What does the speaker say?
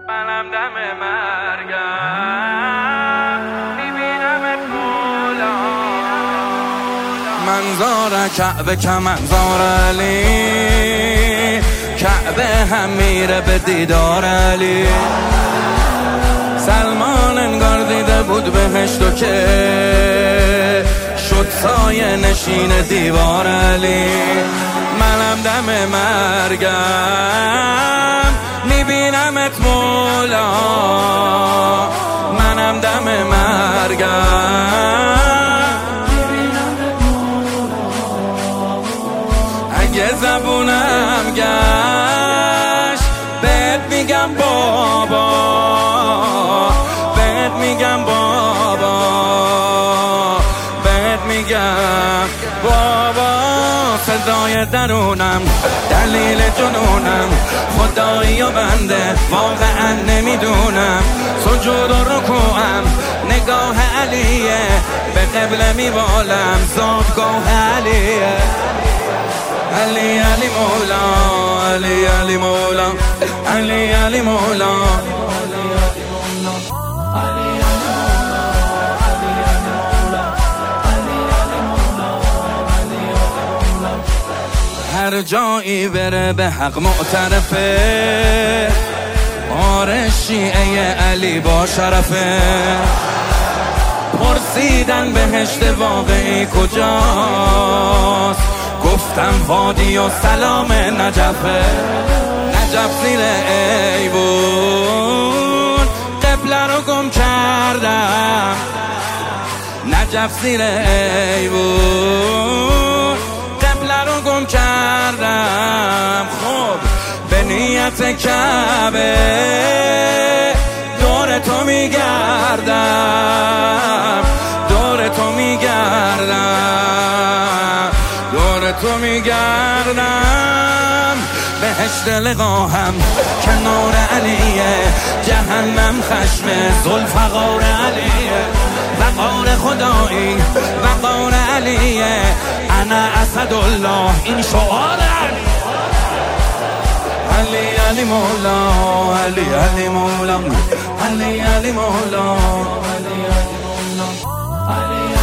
منم دم مرگم میبینمت مولا. منظار کعبه که منظار علی، کعبه هم میره به دیدار علی. سلمان انگار دیده بود بهشتو که شد سایه نشین دیوار علی. منم دم مرگم میبینمت مولا. منم دم مرگم اگه زبونم گشت بهت میگم بابا، بهت میگم بابا، بهت میگم بابا. صدای درونم دلیل جنونم، خدایی و بنده واقعا نمیدونم. سجود و رکوعم نگاه علیه، به قبله میبالم زادگاه علیه. علی علی مولا، علی علی مولا، علی علی مولا. هر جایی بره به حق معترفه، آره شیعه علی با شرفه. پرسیدن بهشت واقعی کجاست، گفتم وادی و سلام نجفه. نجف زیر ایوون قبله رو گم کردم، نجف زیر ایوون قبله رو گم کردم. خب به نیت کعبه دور تو میگردم، دور تو میگردم، دور تو میگردم. بهشت لقاهم کنار علیه، جهنم خشم ذوالفقار علیه. وقار خدایی وقار علیه، انا اسدالله این شعار علی. علی مولا، علی علی مولا، علی علی مولا، علی علی مولا، علی